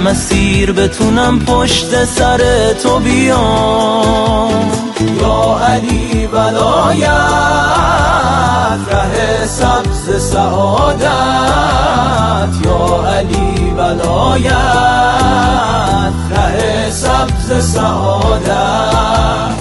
مسیر بتونم پشت سر تو بیام. یا علی ولایت، ره سبز سعادت. یا علی ولایت، ره سبز سعادت.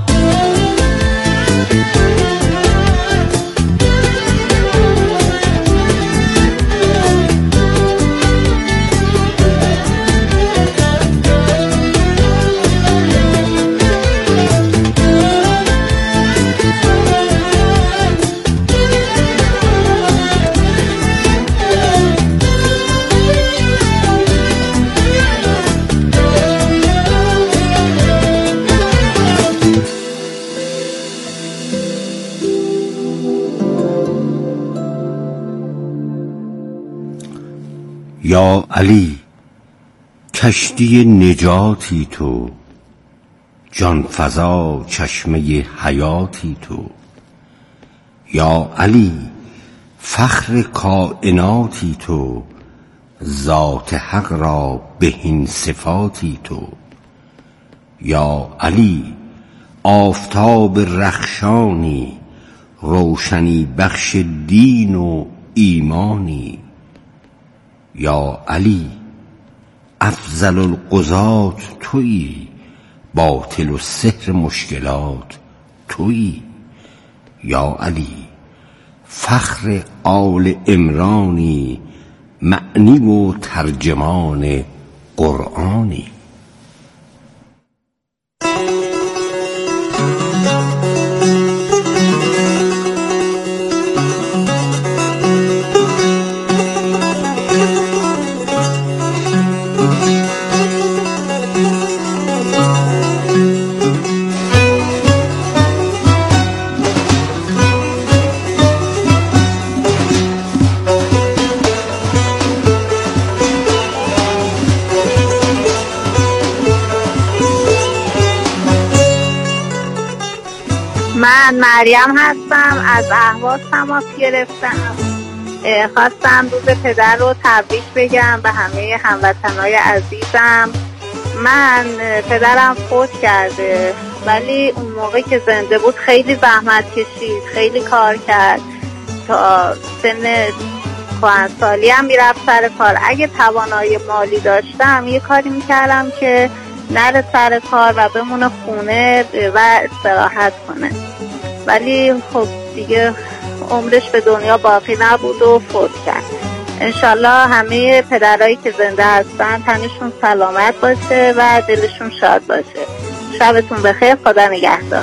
یا علی کشتی نجاتی تو، جان فزا چشمه حیاتی تو. یا علی فخر کائناتی تو، ذات حق را بهین صفاتی تو. یا علی آفتاب رخشانی، روشنی بخش دین و ایمانی. یا علی افضل القضات تویی، باطل و سحر مشکلات تویی. یا علی فخر آل عمرانی، معنی و ترجمان قرآنی. من مریم هستم، از اهواز تماس گرفتم. خواستم روز پدر رو تبریک بگم به همه هموطنهای عزیزم. من پدرم فوت کرده، ولی اون موقع که زنده بود خیلی زحمت کشید، خیلی کار کرد، تا سن کهنسالی هم میرفت سر کار. اگه توانایی مالی داشتم یه کاری میکردم که نره سر کار و بمونه خونه و استراحت کنه، ولی خب دیگه عمرش به دنیا باقی نبود و فوت کرد. انشالله همه پدرایی که زنده هستن تنشون سلامت باشه و دلشون شاد باشه. شبتون بخیر، خدا نگهدار.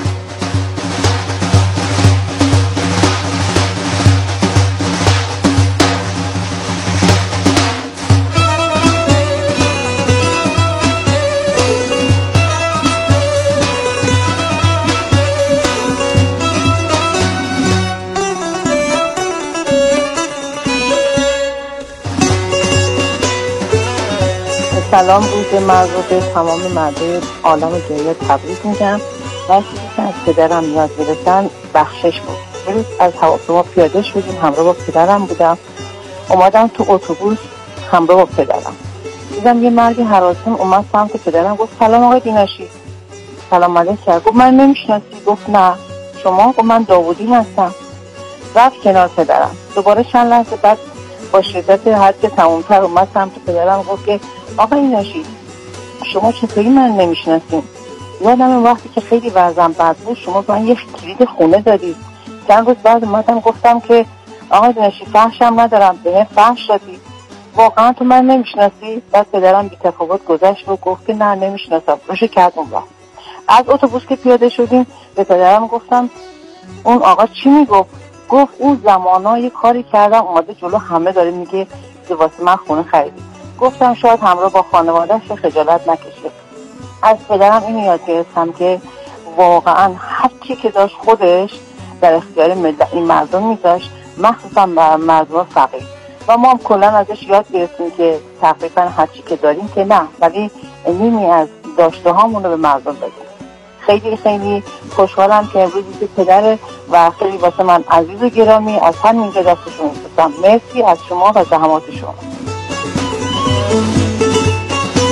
سلام، روز من رو به تمام مردم عالم دنیا تبریک میگم و چیزی که از پدرم نیاز برسن بخشش بود. روز از هواپیما پیاده شدیم، همراه با پدرم بودم. اومدم تو اتوبوس همراه با پدرم، دیدم یه مردی هراسان اومد سمت پدرم، گفت سلام آقای دیناشی. سلام علیک کرد، گفت من نمیشناسی؟ گفت نه. شما؟ گفت من داوودی هستم. رفت کنار پدرم. دوباره چند لحظه بعد با شدت حد تمومتر اومد سمت پدرم، گفت که آقای دیناشی شما چطوری من نمیشناسین؟ یادم این وقتی که خیلی وضعم بد بود شما من یه کلید خونه دادید. چند روز بعد اومدم گفتم که آقای دیناشی فحشم ندارم، به من فحش دادی، واقعا تو من نمیشناسی؟ بعد پدرم بی تفاوت گذشت و گفت که نه نمیشناسم. روش کردم رفت. از اتوبوس که پیاده شدیم به پدرم گفتم اون آقا چی میگفت؟ گفت اون زمانا یه کاری کردم اومده جلو همه داره میگه که واسه من خونه خریدی. گفتم شاید همراه با خانواده‌اش خجالت نکشه. از پدرم اینو یاد گرفتم که واقعا هر چی که داشت خودش در اختیار این مردم میذاشت، مخصوصا مردم فقیر. و ما هم کلا ازش یاد گرفتیم که تقریبا هر چی که داریم که نه، ولی نیمی از داشته هامون رو به مردم بدیم. خیلی خیلی خوشحالم که امروز که پدر و خیلی واسه من عزیز و گرامی، از همینجا دستشون می‌بوسم. مرسی از شما و زحمات شما.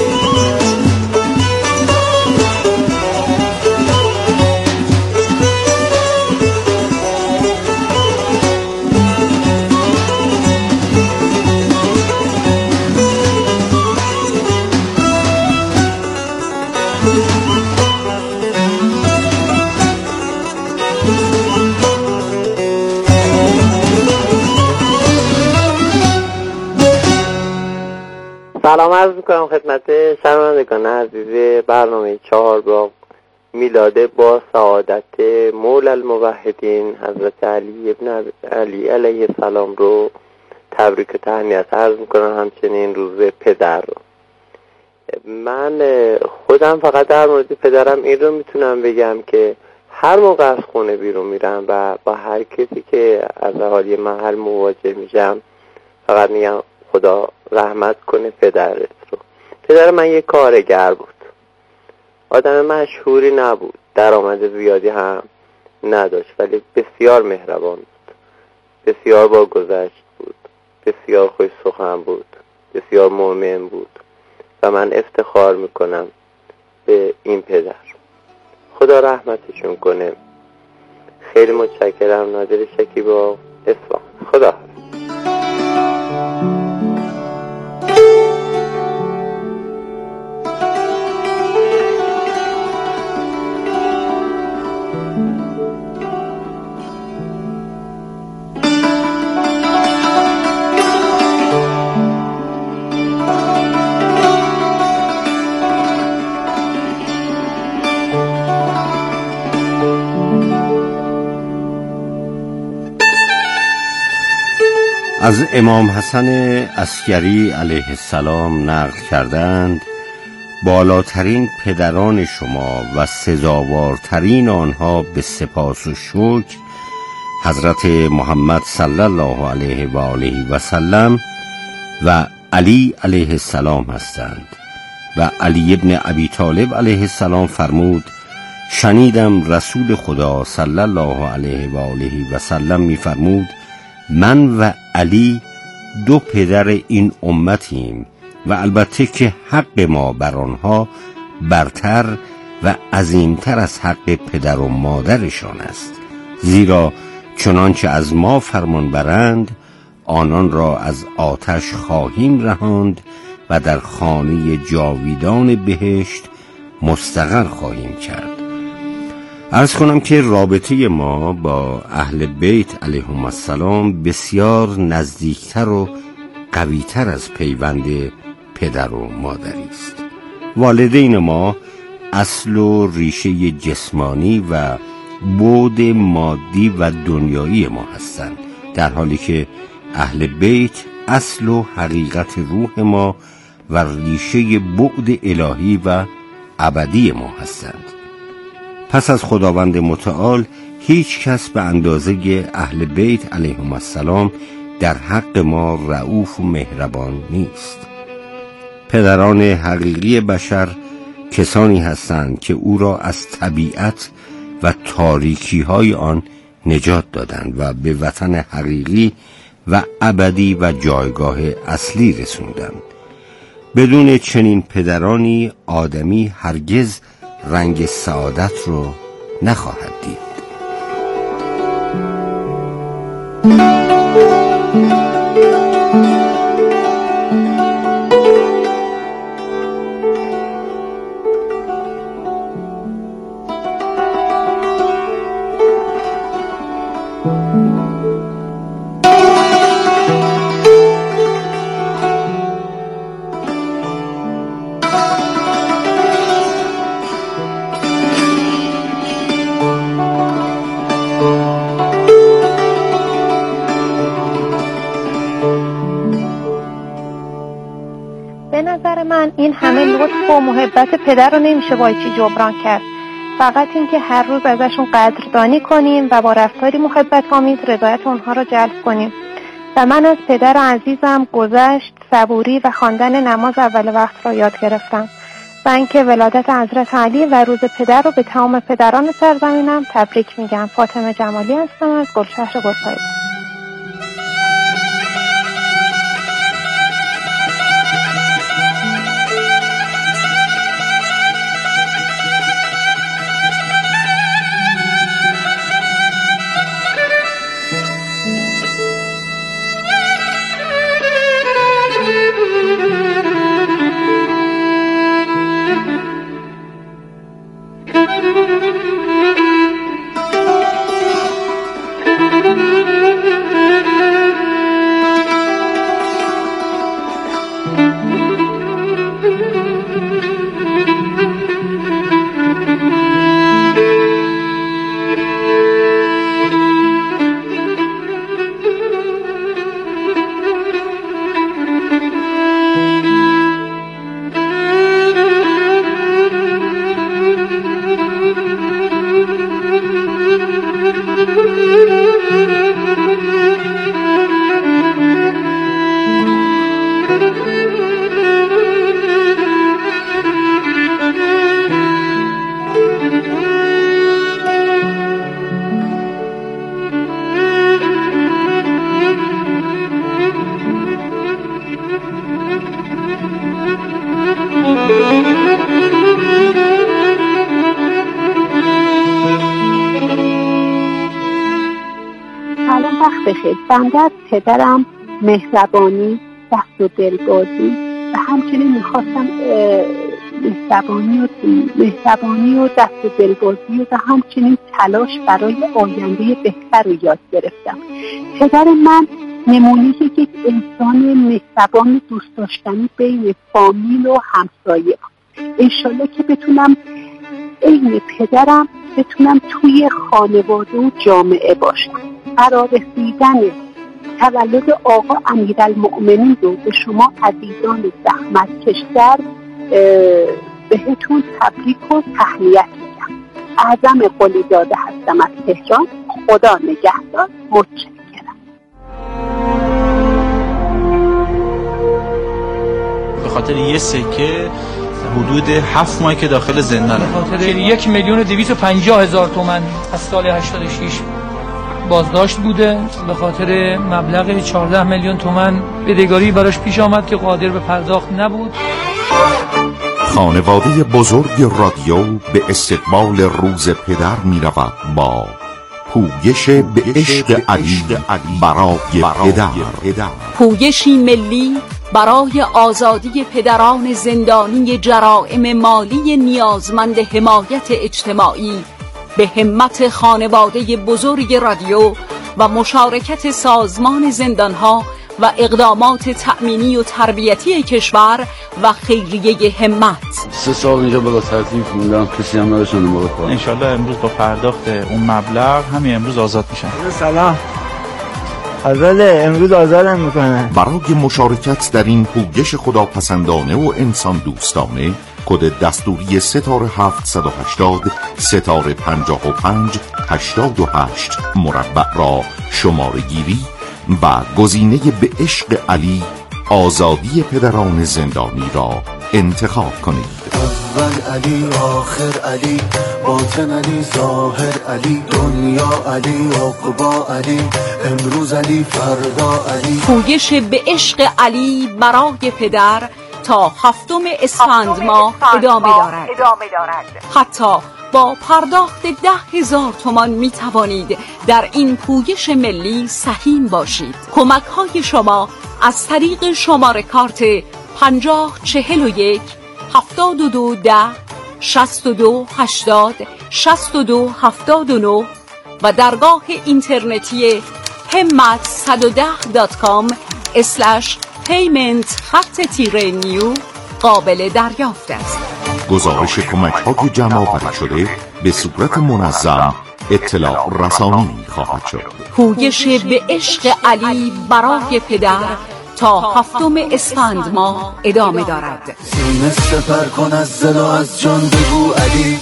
سلام عرض میکنم خدمت شنوندگان عزیز برنامه چهارباغ. میلاد با سعادت مولا الموحدین حضرت علی ابن علی علیه السلام رو تبریک و تهنیت عرض میکنم، همچنین روز پدر رو. من خودم فقط در مورد پدرم این رو میتونم بگم که هر موقع از خونه بیرون میرم و با هر کسی که از اهالی محل مواجه میشم فقط میگم خدا رحمت کنه پدرت رو. پدر من یک کارگر بود، آدم مشهوری نبود، درآمد زیادی هم نداشت، ولی بسیار مهربان بود، بسیار با گذشت بود، بسیار خوش سخن بود، بسیار مؤمن بود و من افتخار میکنم به این پدر. خدا رحمتشون کنه. خیلی متشکرم. نادر شکیبا، اصفهان. خدا حافظ. از امام حسن عسکری علیه السلام نقل کردند بالاترین پدران شما و سزاوارترین آنها به سپاس و شکر حضرت محمد صلی الله علیه و آله و سلم و علی علیه السلام هستند. و علی ابن ابی طالب علیه السلام فرمود شنیدم رسول خدا صلی الله علیه و آله و سلم می‌فرمود من و علی دو پدر این امتیم و البته که حق ما بر آنها برتر و عظیمتر از حق پدر و مادرشان است، زیرا چنانچه از ما فرمان برند آنان را از آتش خواهیم رهاند و در خانه جاویدان بهشت مستقر خواهیم کرد. عرض کنم که رابطه ما با اهل بیت علیهم السلام بسیار نزدیکتر و قویتر از پیوند پدر و مادری است. والدین ما اصل و ریشه جسمانی و بعد مادی و دنیایی ما هستند، در حالی که اهل بیت اصل و حقیقت روح ما و ریشه بعد الهی و ابدی ما هستند. پس از خداوند متعال هیچ کس به اندازه اهل بیت علیهم السلام در حق ما رؤوف و مهربان نیست. پدران حقیقی بشر کسانی هستند که او را از طبیعت و تاریکی های آن نجات دادند و به وطن حقیقی و ابدی و جایگاه اصلی رسوندند. بدون چنین پدرانی آدمی هرگز رنگ سعادت رو نخواهد دید. این همه لطف و محبت پدر رو نمیشه با چی جبران کرد. فقط این که هر روز ازشون قدردانی کنیم و با رفتاری محبت آمیز رضایت اونها رو جلب کنیم. و من از پدر عزیزم گذشت، صبوری و خواندن نماز اول وقت را یاد گرفتم و اینکه ولادت حضرت علی و روز پدر رو به تمام پدران سرزمینم تبریک میگم. فاطمه جمالی هستم از گلشهر گلپایگان. سلام، وقت بخیر. بنده از پدرم مهربانی، دست و دلبازی و همچنین میخواستم مهربانی و دست و دلبازی و همچنین تلاش برای آینده بهتر رو یاد گرفتم. پدر من نمونه یک انسان مهربان دوست داشتنی بین فامیل و همسایه. انشالله که بتونم عین پدرم بتونم توی خانواده و جامعه باشم. برای رسیدن تولد آقا امیرالمؤمنین رو به شما عزیزان زحمت کشگر بهتون تبریک و تهنیت میگم. اعظم قلیزاده هستم از تهران. خدا نگهدار. متشکرم. به خاطر یه سکه حدود 7 ماه که داخل زندانه. به خاطر 1,250,000 تومان از سال 86 بازداشت بوده. به خاطر مبلغ 14 میلیون تومان بدهکاری براش پیش آمد که قادر به پرداخت نبود. خانواده بزرگ رادیو به استقبال روز پدر می رود با پویش به عشق علی برای پدر. پویشی ملی برای آزادی پدران زندانی جرائم مالی نیازمند حمایت اجتماعی به همت خانواده بزرگ رادیو و مشارکت سازمان زندانها و اقدامات تأمینی و تربیتی کشور و خیریه همت. 3 سال اینجا بلا تکلیف موندم، کسی هم نداشتن ما رو کنه. انشالله امروز با پرداخت اون مبلغ همین امروز آزاد میشن. سلام، آزاده امروز آزادم میکنن. برای مشارکت در این پویش خداپسندانه و انسان دوستانه کد دستوری ستاره 780 ستاره 55 88 مربع را شماره گیری و گزینه به عشق علی آزادی پدران زندانی را انتخاب کنید. اول علی، آخر علی، باطن علی، ظاهر علی، دنیا علی، عقبا علی، امروز علی، فردا علی. پویش به عشق علی برای پدر تا 7 اسفند ماه ادامه دارد. حتی با پرداخت 10,000 تومان می توانید در این پویش ملی سهیم باشید. کمک های شما از طریق شماره کارت 5041 7210 6280 6279 و درگاه اینترنتی hemmat110.com/payment_new قابل دریافت است. گزارش کمک های جمع شده به صورت منظم اطلاع رسانی خواهد شد. پویش به عشق علی برای پدر تا 7 اسفند ماه ادامه دارد. سینه سپر کن از دل و از جان بگو علی.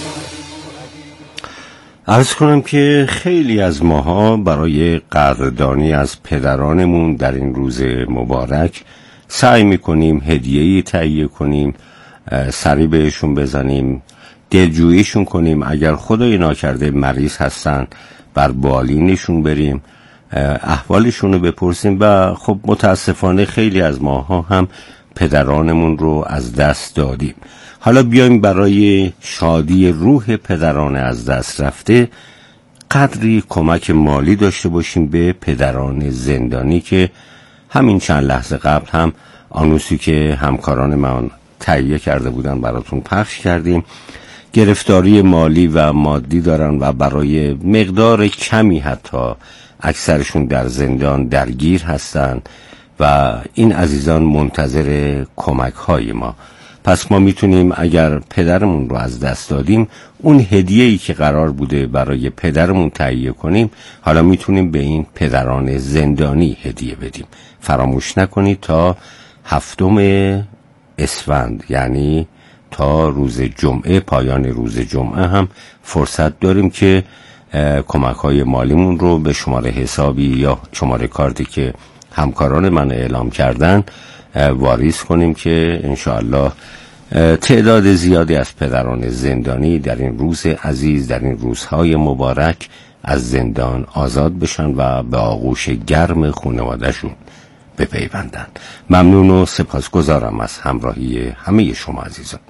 عرض کنم که خیلی از ماها برای قدردانی از پدرانمون در این روز مبارک سعی میکنیم هدیه‌ای تهیه کنیم، سری بهشون بزنیم، دلجوییشون کنیم. اگر خدای ناکرده مریض هستن بر بالینشون بریم، احوالشون رو بپرسیم. و خب متاسفانه خیلی از ماها هم پدرانمون رو از دست دادیم. حالا بیایم برای شادی روح پدران از دست رفته قدری کمک مالی داشته باشیم به پدران زندانی که همین چند لحظه قبل هم آنوسی که همکاران من تهیه کرده بودن براتون پخش کردیم. گرفتاری مالی و مادی دارن و برای مقدار کمی حتی اکثرشون در زندان درگیر هستن و این عزیزان منتظر کمک های ما. پس ما میتونیم اگر پدرمون رو از دست دادیم اون هدیه‌ای که قرار بوده برای پدرمون تهیه کنیم حالا میتونیم به این پدران زندانی هدیه بدیم. فراموش نکنید تا 7 اسفند یعنی تا روز جمعه، پایان روز جمعه هم فرصت داریم که کمک های مالیمون رو به شماره حسابی یا شماره کارتی که همکاران من اعلام کردن واریز کنیم که انشاءالله تعداد زیادی از پدران زندانی در این روز عزیز، در این روزهای مبارک از زندان آزاد بشن و به آغوش گرم خانواده‌شون بپیوندند. ممنون و سپاسگزارم از همراهی همه شما عزیزان.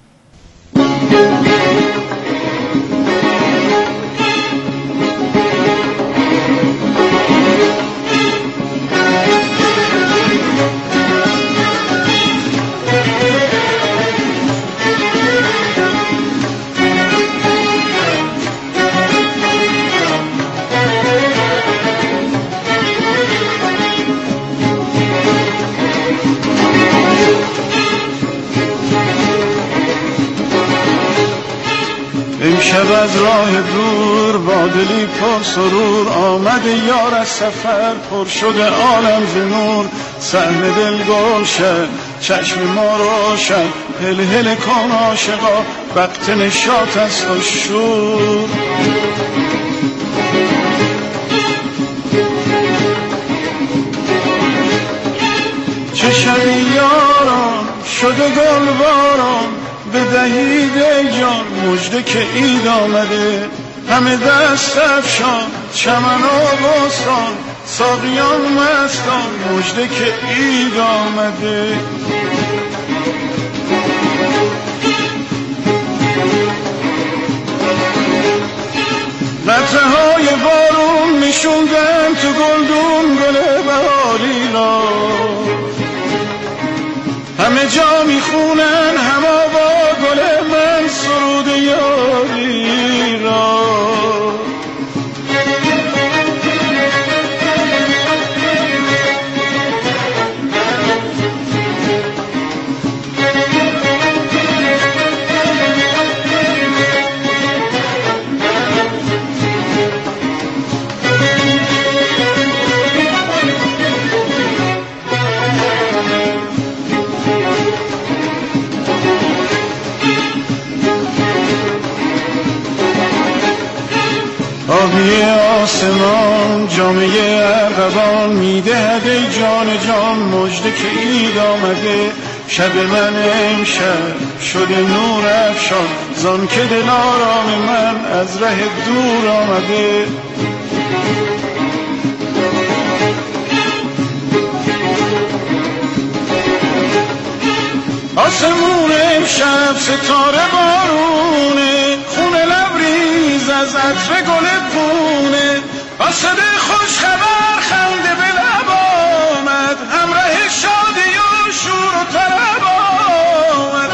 امشب از راه دور با دلی پر سرور آمد یار از سفر، پر شده عالم ز نور. سهم دل گلشن چشم ما روشن، هل هل کن عاشقا وقت نشاط است و شور. چه شبی یاران شده گل باران، بدهید ای جان مژده که عید آمده. همه دست افشان چمن و بستان، ساقیان مستان مژده که عید آمده. قطره های بارون میشوندن تو گلدون گل بهاری را، همه جا میخونن همه با گل من سرود یاری را. آبی آسمان جامعه ارغوان میدهد ای جان جان مژده که عید آمده. شب من امشب شده نور افشان، زان که دل آرام من از ره دور آمده. آسمون امشب ستاره بارونه، خونه لبریز از عطر گل پونه. آسد خوش خبر خنده به لب آمد، همراه شادی و شور و طرب آمد.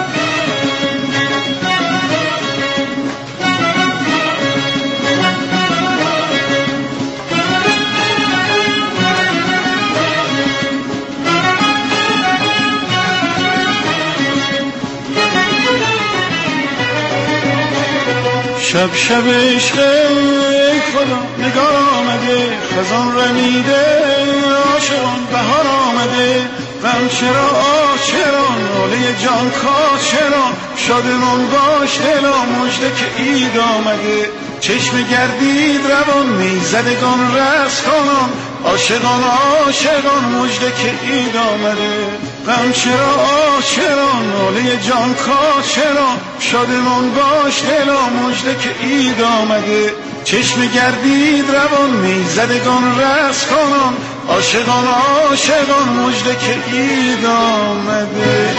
شب شب عشق ای خدا نگار آمده، خزان رمیده عاشقان بهار آمده. غم چرا آشران ناله جان کاشران، شادمان باش دلا مژده که عید آمده. چشم گردید روان میزدگان رقص کنان، عاشقان عاشقان مژده که عید آمده. غم چرا آشران ناله جان کاشران، شادمان باش دلا مژده که عید آمده. چشم گردید روان میزدگان رقص کنان، عاشقان عاشقان مژده که عید آمده.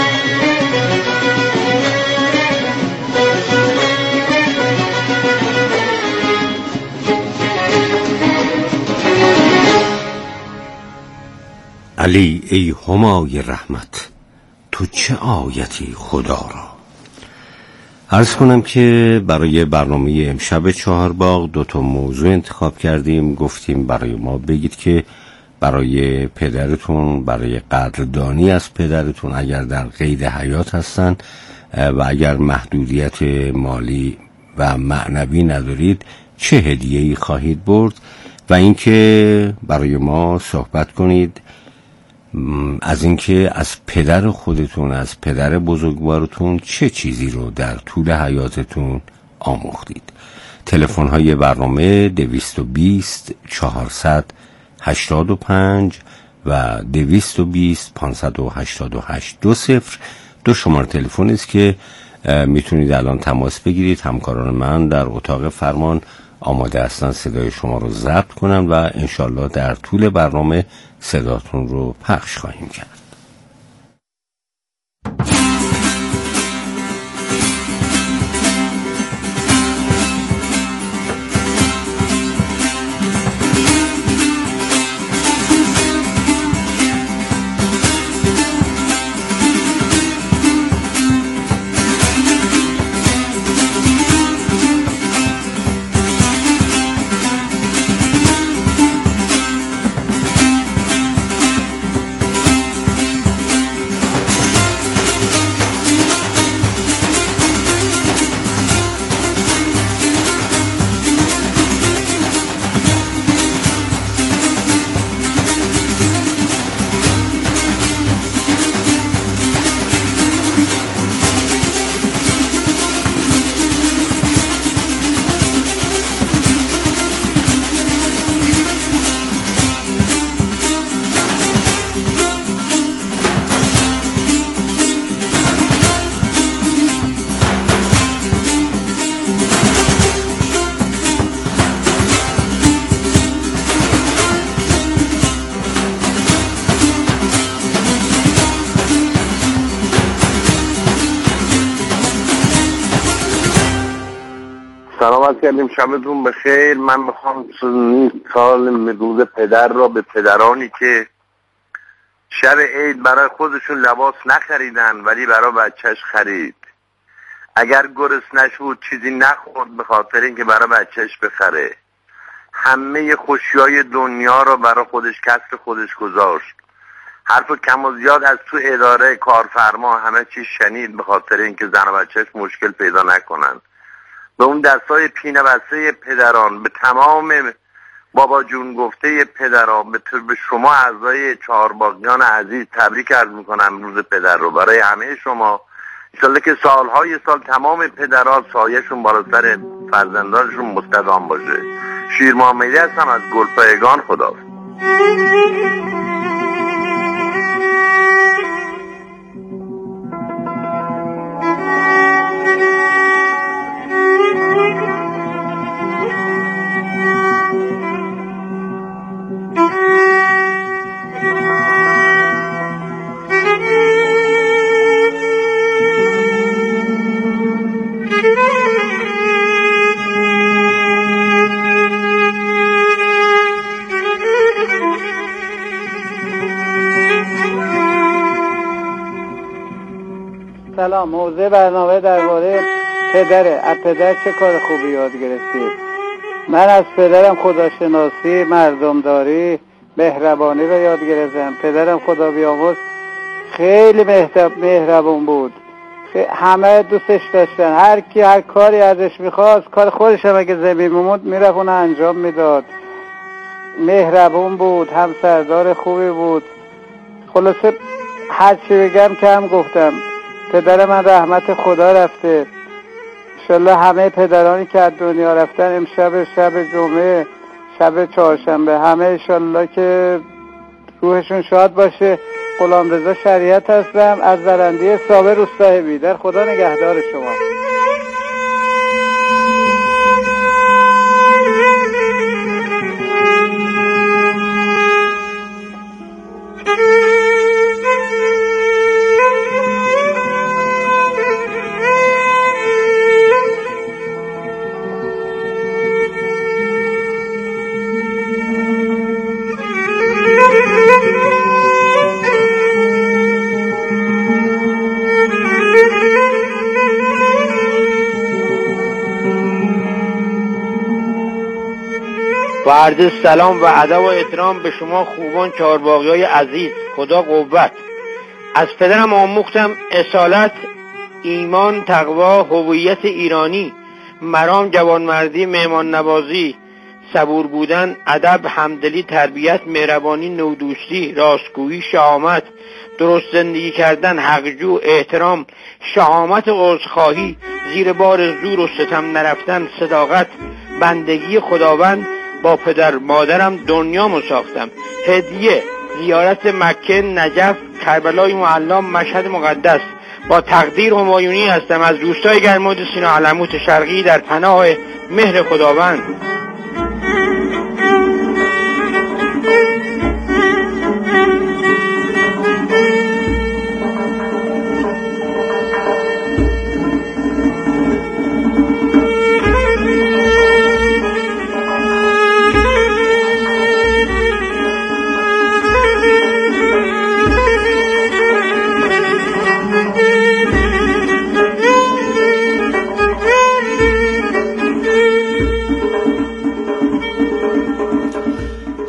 علی ای همای رحمت، تو چه آیتی خدا را. عرض کنم که برای برنامه امشب چهارباغ 2 موضوع انتخاب کردیم. گفتیم برای ما بگید که برای پدرتون، برای قدردانی از پدرتون اگر در قید حیات هستن و اگر محدودیت مالی و معنوی ندارید چه هدیه‌ای خواهید برد، و اینکه برای ما صحبت کنید از اینکه از پدر خودتون، از پدر بزرگوارتون چه چیزی رو در طول حیاتتون آموختید. تلفن های برنامه 220 400 85 و 220 588 20. 2 شماره تلفن است که میتونید الان تماس بگیرید. همکاران من در اتاق فرمان آماده هستن صدای شما رو ضبط کنن و انشالله در طول برنامه صداتون رو پخش خواهیم کرد. سلامت کردیم، شبتون بخیر. من میخوام سال روز پدر را به پدرانی که شب عید برای خودشون لباس نخریدن ولی برای بچهش خرید، اگر گرسنش بود چیزی نخورد به خاطر اینکه برای بچهش بخره، همه خوشیای دنیا را برای خودش کسب خودش گذاشت، حرف کم و زیاد از تو اداره کارفرما همه چیز شنید به خاطر اینکه زن و بچهش مشکل پیدا نکنن. به اون دستای پینه بسته پدران، به تمام بابا جون گفته پدران، به شما اعضای چهارباغیان عزیز تبریک عرض میکنم روز پدر رو برای همه شما. انشالله که سالهای سال تمام پدران سایه‌شون بالا سر فرزندانشون مستدام باشه. شیر محمدی هستم از گلپایگان. خدا سلام. موضوع برنامه درباره پدره. از پدر چه کار خوبی یاد گرفتید؟ من از پدرم خداشناسی، مردمداری، مهربانی رو یاد گرفتم. پدرم خدا بیامرز خیلی مهربون بود، همه دوستش داشتن، هر کی هر کاری ازش میخواست، کار خودش هم اگه زمین میموند میرفت اون انجام میداد. مهربون بود، هم سردار خوبی بود. خلاصه هر چی بگم کم گفتم. پدر من رحمت خدا رفته. انشالله همه پدرانی که از دنیا رفتن امشب شب جمعه، شب چهارشنبه، همه انشالله که روحشون شاد باشه. غلامرضا شریعت هستم از زرندی صابر روستای بیدر. خدا نگهدار شما. و عرض سلام و ادب و احترام به شما خوبان چهارباغیای عزیز. خدا قوت. از پدرم آموختم اصالت، ایمان، تقوا، هویت ایرانی، مرام، جوانمردی، مهمان نوازی، صبور بودن، ادب، همدلی، تربیت، مهربانی، نودوستی، راستگویی، شهامت، درست زندگی کردن، حقجو، احترام، شهامت، عذرخواهی، زیر بار زور و ستم نرفتن، صداقت، بندگی خداوند. با پدر مادرم دنیامو ساختم. هدیه زیارت مکه، نجف، کربلای معلی، مشهد مقدس. با تقدیر همایونی هستم از روستای گرماد سینا علموت شرقی در پناه مهر خداوند.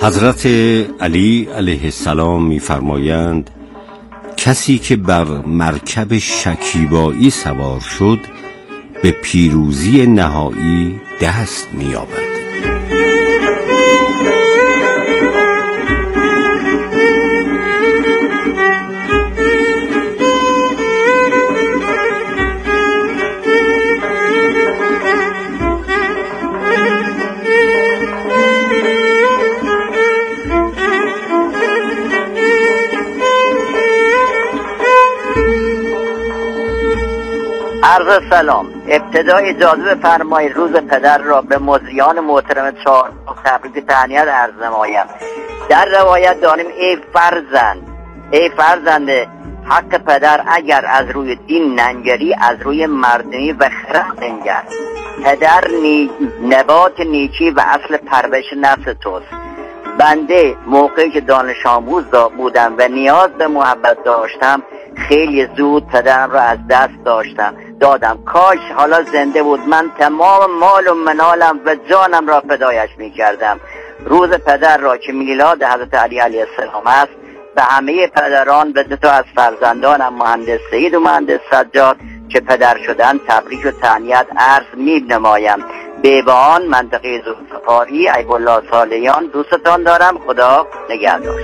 حضرت علی علیه السلام می‌فرمایند کسی که بر مرکب شکیبایی سوار شد به پیروزی نهایی دست می‌یابد. عرض سلام. ابتدای اجازه بفرمایید روز پدر را به مزریان محترم چهارباغ تبریک تهنیت عرض نمایم. در روایت داریم ای فرزند حق پدر اگر از روی دین ننگری از روی مردمی و خرد ننگر. پدر نبات نیکی و اصل پرورش نفس توست. بنده موقعی که دانش آموز بودم و نیاز به محبت داشتم خیلی زود پدرم را از دست دادم. کاش حالا زنده بود، من تمام مال و منالم و جانم را فدایش می کردم. روز پدر را که میلاد حضرت علی علیه السلام است به همه پدران به دو تا از فرزندانم مهندس سید و مهندس سجاد که پدر شدن تبریک و تهنیت عرض می نمایم. بیبان منطقه زوفقاری ایب الله صالحیان. دوستتان دارم. خدا نگهدار.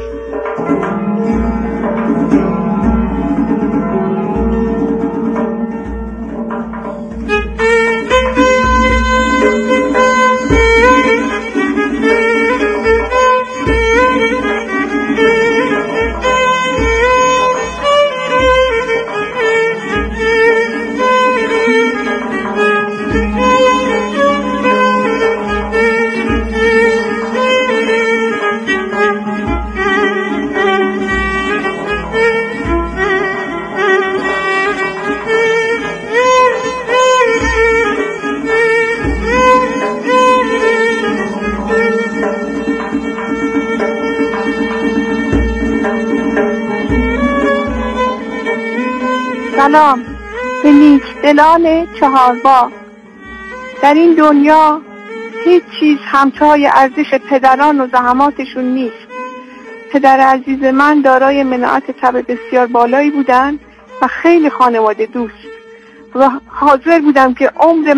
سلام به نیکدلان چهارباغ. در این دنیا هیچ چیز همتای ارزش پدران و زحماتشون نیست. پدر عزیز من دارای مناعت طبع بسیار بالایی بودن و خیلی خانواده دوست و حاضر بودم که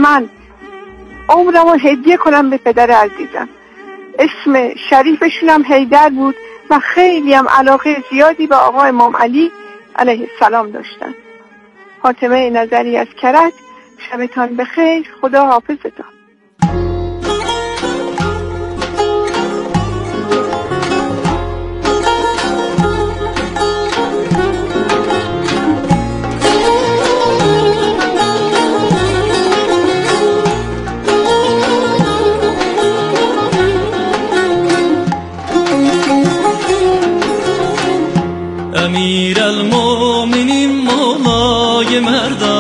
عمرمو هدیه کنم به پدر عزیزم. اسم شریفشون هم حیدر بود و خیلی هم علاقه زیادی به آقا امام علی علیه السلام داشتن. فاطمه نظری از کرج. شبتان بخیر. خدا حافظتان.